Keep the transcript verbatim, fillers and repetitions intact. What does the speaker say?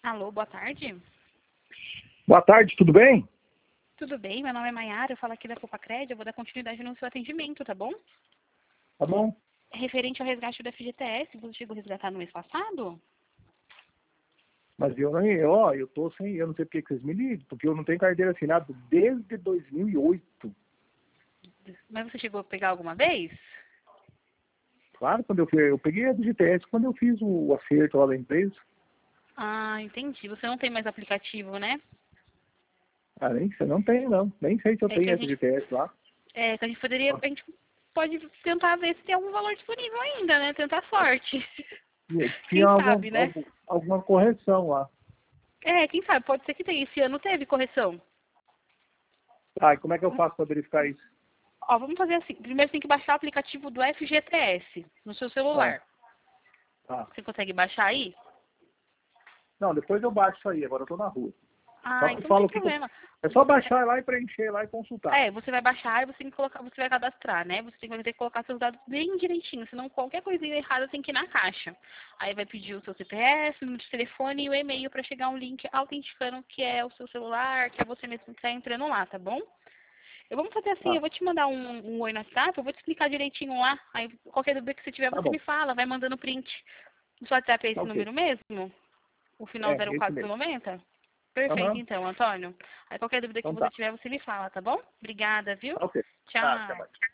Alô, boa tarde. Boa tarde, tudo bem? Tudo bem? Meu nome é Maiara, eu falo aqui da Copacred, eu vou dar continuidade no seu atendimento, tá bom? Tá bom. É referente ao resgate do F G T S, você chegou a resgatar no mês passado? Mas eu não, eu, ó, eu tô sem, eu não sei porque que vocês me ligam, porque eu não tenho carteira assinada desde dois mil e oito. Mas você chegou a pegar alguma vez? Claro, quando eu fui, eu peguei a do G T S quando eu fiz o acerto lá da empresa. Ah, entendi. Você não tem mais aplicativo, né? Ah, nem sei, não tenho não. Nem sei se eu É que tenho a essa gente, G T S lá. é, que a gente poderia, a gente pode tentar ver se tem algum valor disponível ainda, né? Tentar sorte. E tinha Quem algum, sabe, né? algum, alguma correção lá. É, quem sabe, pode ser que tenha. Esse ano teve correção. Ah, e como é que eu faço para verificar isso? Ó, vamos fazer assim. Primeiro você tem que baixar o aplicativo do F G T S no seu Ah, celular. tá. Você consegue baixar aí? Não, depois eu baixo isso aí, agora eu tô na rua. Só Ah, me então não fala tem o que, que eu... problema. É só baixar lá e preencher lá e consultar. É, você vai baixar e você tem que colocar, você vai cadastrar, né? Você tem, vai ter que colocar seus dados bem direitinho, senão qualquer coisinha errada tem que ir na caixa. Aí vai pedir o seu C P F, o número de telefone e o e-mail para chegar um link autenticando que é o seu celular, que é você mesmo que está entrando lá, tá bom? Eu vamos fazer assim, eu Ah, vou te mandar um, um oi no WhatsApp, eu vou te explicar direitinho lá. Aí qualquer dúvida que você tiver, tá você bom. me fala, vai mandando print. O seu WhatsApp é Tá esse ok. número mesmo? O final É, zero esse quatro mesmo. noventa? Perfeito, Aham. então, Antônio. Aí qualquer dúvida que Então você tá. tiver, você me fala, tá bom? Obrigada, viu? Tá ok. Tá, até Tchau. mais.